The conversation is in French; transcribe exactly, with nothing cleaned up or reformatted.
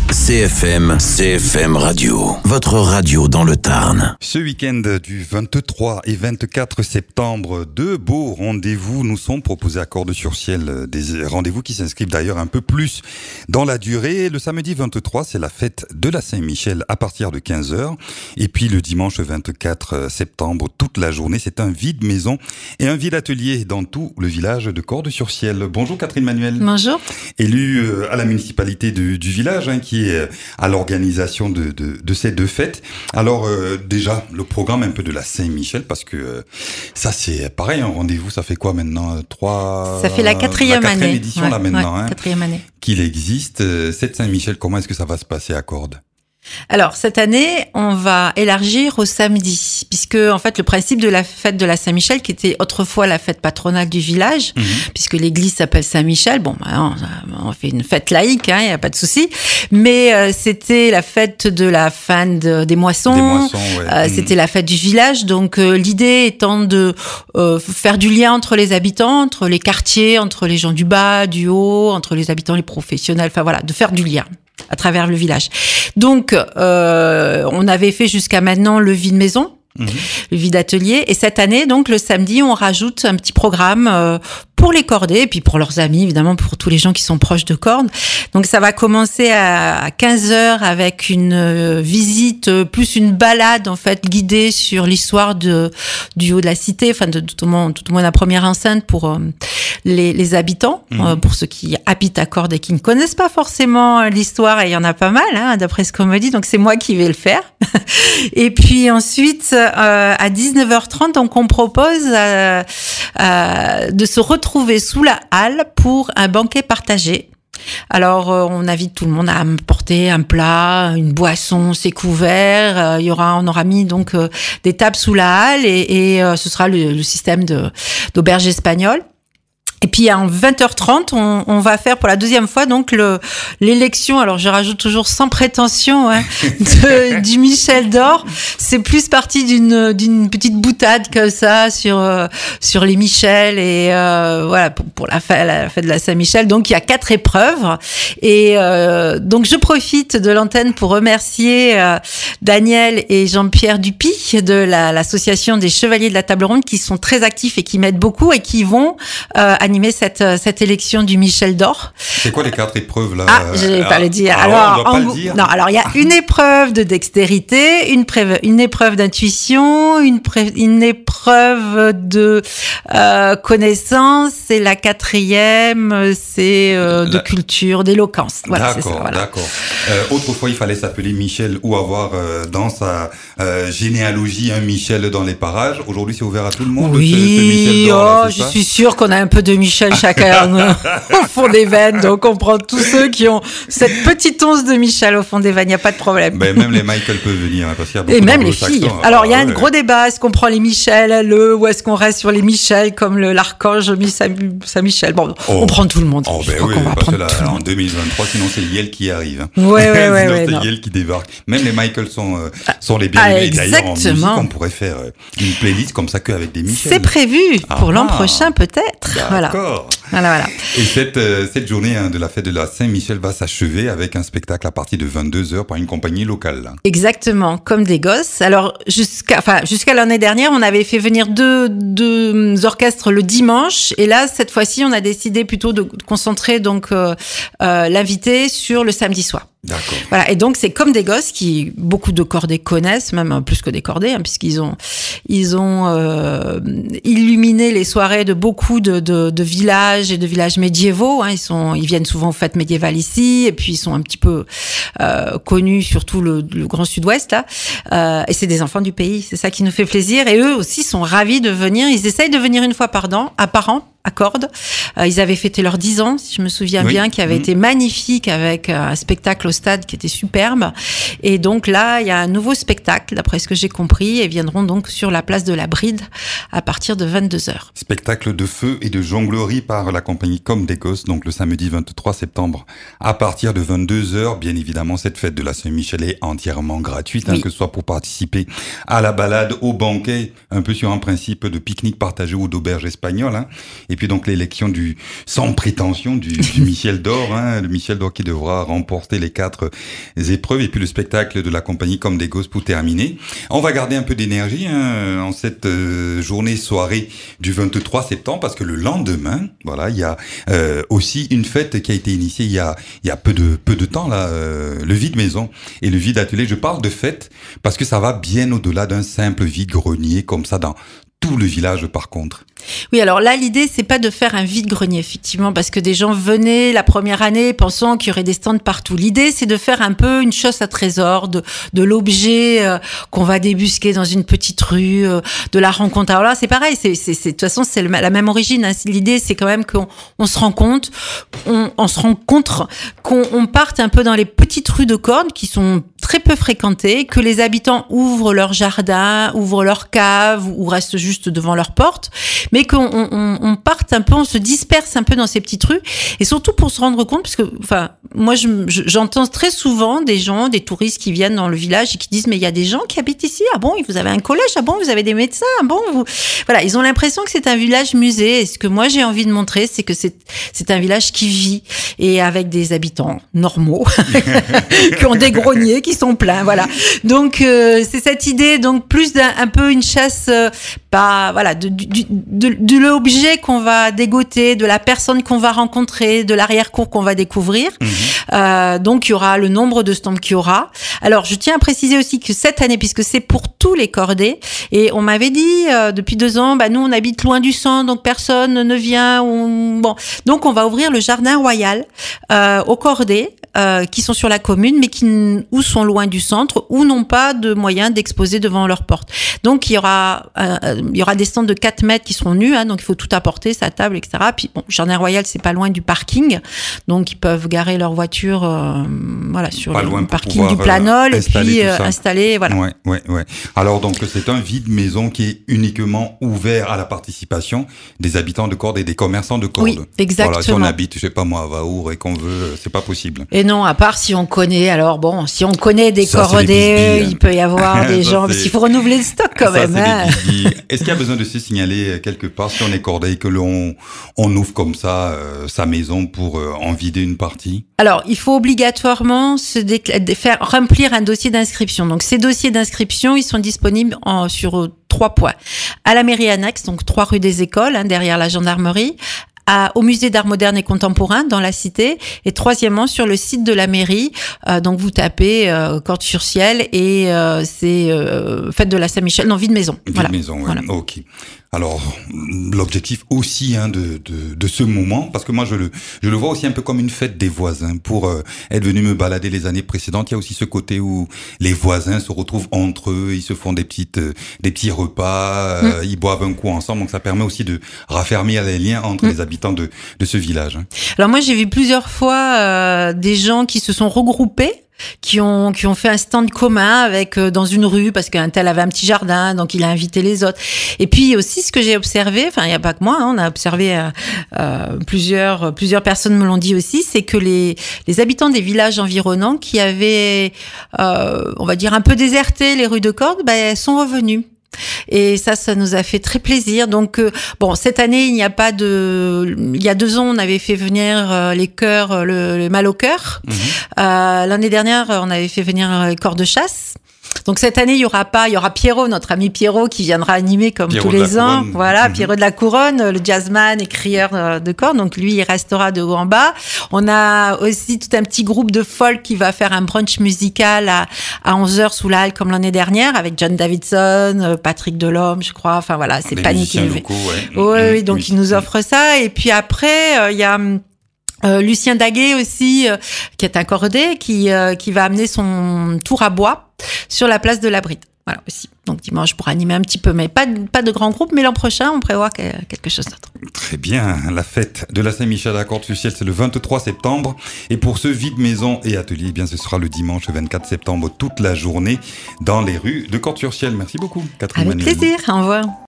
C F M, C F M Radio, votre radio dans le Tarn. Ce week-end du vingt-trois et vingt-quatre septembre, deux beaux rendez-vous nous sont proposés à Cordes-sur-Ciel. Des rendez-vous qui s'inscrivent d'ailleurs un peu plus dans la durée. Le samedi vingt-trois, c'est la fête de la Saint-Michel à partir de quinze heures. Et puis le dimanche vingt-quatre septembre, toute la journée, c'est un vide-maison et un vide-atelier dans tout le village de Cordes-sur-Ciel. Bonjour Catherine Manuel. Bonjour. Élue à la municipalité du, du village, hein, qui est à l'organisation de, de, de ces deux fêtes. Alors euh, déjà, le programme un peu de la Saint-Michel, parce que euh, ça c'est pareil, un rendez-vous, ça fait quoi maintenant trois... Ça fait la quatrième, la quatrième année. édition ouais, là maintenant, ouais, hein, quatrième année. Qu'il existe. Cette Saint-Michel, comment est-ce que ça va se passer à Cordes ? Alors, cette année, on va élargir au samedi, puisque, en fait, le principe de la fête de la Saint-Michel, qui était autrefois la fête patronale du village, mmh. puisque l'église s'appelle Saint-Michel, bon, bah, on, on fait une fête laïque, hein, y a pas de souci, mais euh, c'était la fête de la fin de, des moissons, des moissons ouais. euh, mmh. c'était la fête du village, donc euh, l'idée étant de euh, faire du lien entre les habitants, entre les quartiers, entre les gens du bas, du haut, entre les habitants, les professionnels, enfin voilà, de faire du lien à travers le village. Donc, euh, on avait fait jusqu'à maintenant le vide-maison, mmh. le vide-atelier, et cette année, donc le samedi, on rajoute un petit programme euh, pour les cordés, et puis pour leurs amis, évidemment, pour tous les gens qui sont proches de Cordes. Donc, ça va commencer à quinze heures avec une visite, plus une balade, en fait, guidée sur l'histoire de, du haut de la cité, enfin, de, de tout le monde, tout le monde à première enceinte pour euh, les, les habitants, mmh. euh, pour ceux qui habitent à Cordes et qui ne connaissent pas forcément l'histoire, et il y en a pas mal, hein, d'après ce qu'on me dit, donc c'est moi qui vais le faire. Et puis ensuite, euh, à dix-neuf heures trente, donc on propose euh, euh, de se retrouver trouver sous la halle pour un banquet partagé. Alors, euh, on invite tout le monde à porter un plat, une boisson, ses couverts. Euh, il y aura, on aura mis donc euh, des tables sous la halle et, et euh, ce sera le, le système de, d'auberge espagnole. Et puis à vingt heures trente, on, on va faire pour la deuxième fois donc le l'élection. Alors je rajoute toujours sans prétention hein, de, du Michel d'Or. C'est plus parti d'une d'une petite boutade comme ça sur euh, sur les Michel et euh, voilà pour, pour la fête la fête de la Saint-Michel. Donc il y a quatre épreuves et euh, donc je profite de l'antenne pour remercier euh, Daniel et Jean-Pierre Dupuis de la, l'association des Chevaliers de la Table Ronde qui sont très actifs et qui m'aident beaucoup et qui vont euh, animer cette cette élection du Michel d'Or. C'est quoi les quatre épreuves là ? Ah, je vais ah, pas le dire. Ah, alors, on en, doit pas le dire. non, alors il y a une épreuve de dextérité, une preuve, une épreuve d'intuition, une pré, une épreuve de euh, connaissance, et la quatrième c'est euh, de la... culture, d'éloquence. Voilà, d'accord, c'est ça, voilà. d'accord. Euh, autrefois, il fallait s'appeler Michel ou avoir euh, dans sa euh, généalogie un Michel dans les parages. Aujourd'hui, c'est ouvert à tout le monde. Oui, ce, ce Michel d'Or, oh, je suis sûre qu'on a un peu de Michel chacun au fond des veines, donc on prend tous ceux qui ont cette petite once de Michel au fond des veines, il n'y a pas de problème. Ben, même les Michael peuvent venir, hein, parce qu'il y a beaucoup et même les filles. Alors il y a un gros débat, est-ce qu'on prend les Michel, le, ou est-ce qu'on reste sur les Michel comme le, l'archange Saint-Michel. Bon, oh. on prend tout le monde. Oh, je ben crois oui, qu'on va parce prendre que là, tout le en monde. deux mille vingt-trois, sinon c'est Yel qui arrive. Ouais, ouais, ouais. sinon ouais, c'est non. Yel qui débarque. Même les Michael sont, euh, sont les bienvenus. Ah, et d'ailleurs, en musique, exactement. on pourrait faire euh, une playlist comme ça qu'avec des Michel. C'est prévu pour ah, l'an ah. prochain peut-être. D'accord. Voilà. Voilà, voilà. Et cette, euh, cette journée hein, de la fête de la Saint-Michel va s'achever avec un spectacle à partir de vingt-deux heures par une compagnie locale. Là. Exactement, comme des gosses. Alors, jusqu'à, enfin, jusqu'à l'année dernière, on avait fait venir deux, deux orchestres le dimanche. Et là, cette fois-ci, on a décidé plutôt de concentrer donc euh, euh, l'invité sur le samedi soir. D'accord. Voilà, et donc c'est comme des gosses qui beaucoup de cordés connaissent, même plus que des cordés, hein, puisqu'ils ont ils ont euh, illuminé les soirées de beaucoup de, de, de villages et de villages médiévaux. Hein, ils sont ils viennent souvent aux fêtes médiévales ici, et puis ils sont un petit peu euh, connus surtout le, le Grand Sud-Ouest là. Euh, et c'est des enfants du pays, c'est ça qui nous fait plaisir. Et eux aussi sont ravis de venir. Ils essayent de venir une fois par an, à par an. À Cordes. Euh, ils avaient fêté leurs dix ans, si je me souviens oui. bien, qui avait mmh. été magnifique avec un spectacle au stade qui était superbe. Et donc là, il y a un nouveau spectacle, d'après ce que j'ai compris, et viendront donc sur la place de la Bride à partir de vingt-deux heures. Spectacle de feu et de jonglerie par la compagnie Comme des Gosses, donc le samedi vingt-trois septembre à partir de vingt-deux heures. Bien évidemment, cette fête de la Saint-Michel est entièrement gratuite, oui. hein, que ce soit pour participer à la balade, au banquet, un peu sur un principe de pique-nique partagé ou d'auberge espagnole. Hein. Et puis donc l'élection du sans prétention du, du Michel d'Or, hein, le Michel d'Or qui devra remporter les quatre épreuves, et puis le spectacle de la compagnie Comme des Gosses pour terminer. On va garder un peu d'énergie hein, en cette euh, journée soirée du vingt-trois septembre, parce que le lendemain, voilà, il y a euh, aussi une fête qui a été initiée il y a il y a peu de peu de temps là, euh, le vide maison et le vide atelier. Je parle de fête parce que ça va bien au-delà d'un simple vide grenier comme ça dans tout le village par contre. Oui, alors là, l'idée, c'est pas de faire un vide-grenier, effectivement, parce que des gens venaient la première année pensant qu'il y aurait des stands partout. L'idée, c'est de faire un peu une chasse à trésor, de, de l'objet euh, qu'on va débusquer dans une petite rue, euh, de la rencontre. Alors là, c'est pareil, c'est, c'est, c'est, de toute façon, c'est le, la même origine. Hein. L'idée, c'est quand même qu'on on se rend compte, on, on se rencontre, qu'on on parte un peu dans les petites rues de Cordes qui sont très peu fréquentées, que les habitants ouvrent leur jardin, ouvrent leur cave ou restent juste devant leur porte, mais qu'on on, on parte un peu, on se disperse un peu dans ces petites rues, et surtout pour se rendre compte, parce que, enfin, moi, je, je, j'entends très souvent des gens, des touristes qui viennent dans le village et qui disent, mais il y a des gens qui habitent ici, ah bon, vous avez un collège, ah bon, vous avez des médecins, ah bon, vous... Voilà, ils ont l'impression que c'est un village musée, et ce que moi j'ai envie de montrer, c'est que c'est, c'est un village qui vit, et avec des habitants normaux, qui ont des greniers, qui sont pleins, voilà. Donc, euh, c'est cette idée, donc, plus d'un, un peu une chasse, euh, pas, voilà, de, du, de, de l'objet qu'on va dégoter, de la personne qu'on va rencontrer, de l'arrière-cour qu'on va découvrir. Mmh. Euh, donc, il y aura le nombre de stands qu'il y aura. Alors, je tiens à préciser aussi que cette année, puisque c'est pour tous les Cordais, et on m'avait dit, euh, depuis deux ans, bah, nous, on habite loin du centre, donc personne ne vient. On... Bon. Donc, on va ouvrir le jardin royal, euh, aux Cordais, euh, qui sont sur la commune, mais qui, ou sont loin du centre, ou n'ont pas de moyens d'exposer devant leur porte. Donc, il y aura, euh, il y aura des stands de quatre mètres qui seront nus, hein, donc il faut tout apporter, sa table, et cetera. Puis, bon, Jardin Royal, c'est pas loin du parking, donc ils peuvent garer leur voiture, euh, voilà, sur pas le parking du Planol, euh, et puis euh, installer, voilà. Ouais, ouais, ouais. Alors, donc, c'est un vide maison qui est uniquement ouvert à la participation des habitants de Cordes et des commerçants de Cordes. Oui, exactement. Voilà, si on habite, je sais pas moi, à Vaour et qu'on veut, c'est pas possible. Et non, à part si on connaît, alors bon, si on connaît des Cordais, il peut y avoir des gens, parce qu'il faut renouveler le stock quand ça, même. Hein. Est-ce qu'il y a besoin de se signaler quelque part si on est Cordais et que l'on on ouvre comme ça euh, sa maison pour euh, en vider une partie? Alors, il faut obligatoirement se décla- faire remplir un dossier d'inscription. Donc, ces dossiers d'inscription, ils sont disponibles en, sur euh, trois points. À la mairie annexe, donc trois rue des Écoles, hein, derrière la gendarmerie. À, au musée d'art moderne et contemporain dans la cité, et troisièmement sur le site de la mairie. Euh, donc vous tapez euh, Cordes-sur-Ciel et euh, c'est euh, fête de la Saint-Michel, non vide maison. Vide voilà. maison, ouais. Voilà. Ok. Alors l'objectif aussi hein, de, de de ce moment, parce que moi je le je le vois aussi un peu comme une fête des voisins. Pour euh, être venu me balader les années précédentes, il y a aussi ce côté où les voisins se retrouvent entre eux, ils se font des petites euh, des petits repas, euh, mmh. ils boivent un coup ensemble, donc ça permet aussi de raffermir les liens entre mmh. les habitants de de ce village. Hein. Alors moi j'ai vu plusieurs fois euh, des gens qui se sont regroupés, qui ont qui ont fait un stand commun avec euh, dans une rue parce qu'un tel avait un petit jardin, donc il a invité les autres. Et puis aussi ce que j'ai observé, enfin il y a pas que moi, hein, on a observé euh, euh, plusieurs plusieurs personnes me l'ont dit aussi, c'est que les les habitants des villages environnants qui avaient euh, on va dire un peu déserté les rues de Cordes, ben sont revenus. Et ça, ça nous a fait très plaisir. Donc, euh, bon, cette année, il n'y a pas de... Il y a deux ans, on avait fait venir euh, les chœurs, le, le mal au cœur. Mmh. Euh, l'année dernière, on avait fait venir les corps de chasse. Donc cette année, il y aura pas, il y aura Pierrot, notre ami Pierrot, qui viendra animer comme Pierrot tous les ans. Couronne. Voilà, Mmh. Pierrot de la Couronne, le jazzman et crieur de cordes. Donc lui, il restera de haut en bas. On a aussi tout un petit groupe de folk qui va faire un brunch musical à, à onze heures sous la halle comme l'année dernière avec John Davidson, Patrick Delhomme, je crois. Enfin voilà, c'est Panique et locaux, ouais. Oui, mmh. oui, donc oui. il nous offre ça. Et puis après, il euh, y a... Euh, Lucien Daguet aussi, euh, qui est un cordé, qui euh, qui va amener son tour à bois sur la place de la Bride. Voilà aussi. Donc dimanche pour animer un petit peu, mais pas de, pas de grand groupe. Mais l'an prochain, on prévoit quelque chose d'autre. Très bien. La fête de la Saint-Michel à Cordes-sur-Ciel, c'est le vingt-trois septembre. Et pour ce vide maison et atelier, eh bien ce sera le dimanche vingt-quatre septembre toute la journée dans les rues de Cordes-sur-Ciel. Merci beaucoup, Catherine Avec Manuel. plaisir. Au revoir.